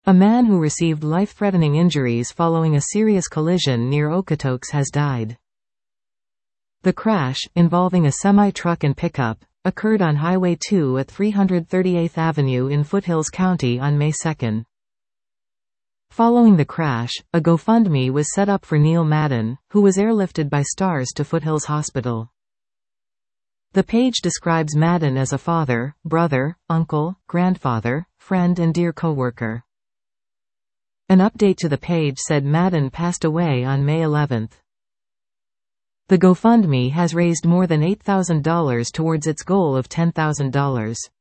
A man who received life-threatening injuries following a serious collision near Okotoks has died. The crash, involving a semi-truck and pickup, occurred on Highway 2 at 338th Avenue in Foothills County on May 2. Following the crash, a GoFundMe was set up for Neil Madden, who was airlifted by STARS to Foothills Hospital. The page describes Madden as a father, brother, uncle, grandfather, friend and dear coworker. An update to the page said Madden passed away on May 11. The GoFundMe has raised more than $8,000 towards its goal of $10,000.